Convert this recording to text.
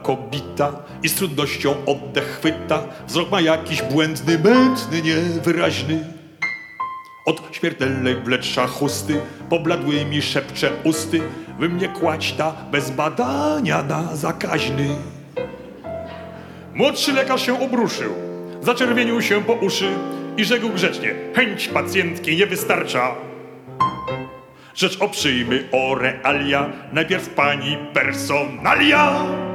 kobita i z trudnością oddech chwyta. Wzrok ma jakiś błędny, mętny, niewyraźny. Od śmiertelnej wletrza chusty, pobladły mi szepcze usty. Wy mnie kładź ta bez badania na zakaźny. Młodszy lekarz się obruszył, zaczerwienił się po uszy i rzekł grzecznie: chęć pacjentki nie wystarcza. Rzecz o przyjmy, o realia, najpierw pani personalia.